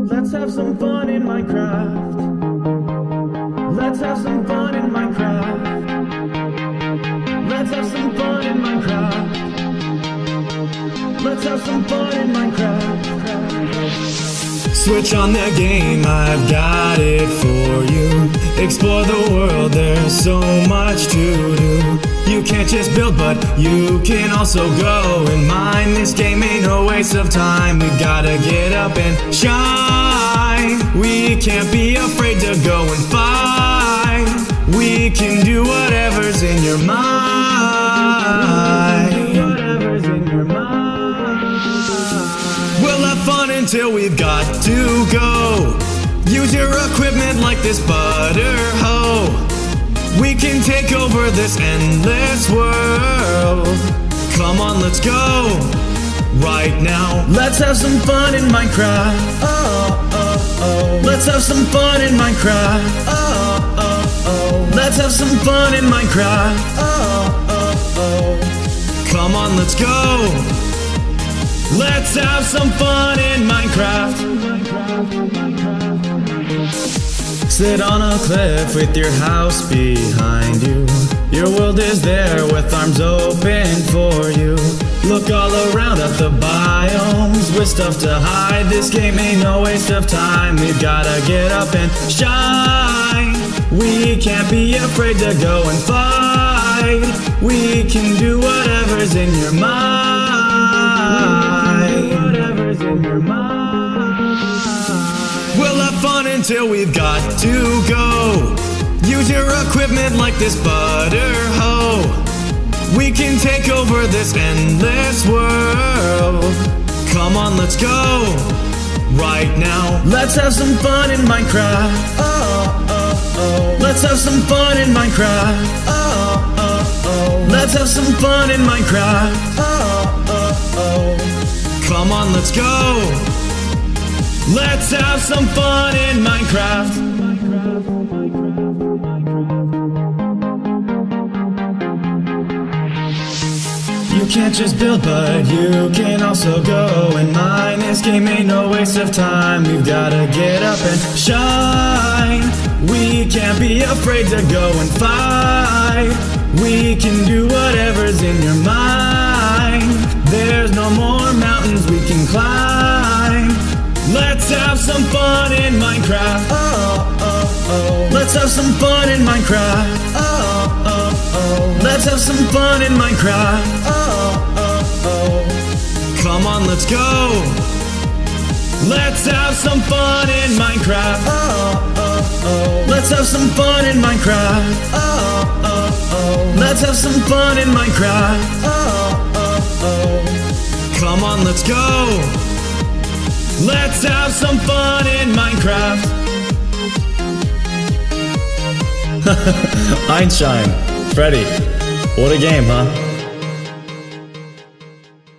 Let's have some fun in Minecraft. Let's have some fun in Minecraft. Let's have some fun in Minecraft. Let's have some fun in Minecraft. Switch on the game, I've got it for you. Explore the world, there's so much to do. You can't just build, but you can also go and mine. This game ain't no waste of time. We've gotta get up and shine. We can't be afraid to go and fight. We can do whatever's in your mind. We'll have fun until we've got to go. Use your equipment like this butter hoe. We can take over this endless world. Come on, let's go right now. Let's have some fun in Minecraft. Let's have some fun in Minecraft. Let's have some fun in Minecraft. Come on, let's go. Let's have some fun in Minecraft. Sit on a cliff with your house behind you. Your world is there with arms open for you. Look all around at the biomes with stuff to hide. This game ain't no waste of time. We've gotta get up and shine. We can't be afraid to go and fight. We can do whatever's in your mind. Whatever's in your mind. We'll have fun until we've got to go. Use your equipment like this butter hoe. We can take over this endless world. Come on, let's go right now. Let's have some fun in Minecraft. Let's have some fun in Minecraft. Let's have some fun in Minecraft. Come on, let's go. Let's have some fun in Minecraft. You can't just build, but you can also go and mine. This game ain't no waste of time. We've gotta get up and shine. We can't be afraid to go and fight. We can do whatever's in your mind. There's no more mountains we can climb. Let's have some fun in Minecraft. Let's have some fun in Minecraft. Let's have some fun in Minecraft. Come on, let's go. Let's have some fun in Minecraft. Let's have some fun in Minecraft. Let's have some fun in Minecraft. Come on, let's go. Let's have some fun in Minecraft. Einstein, Freddy, what a game, huh?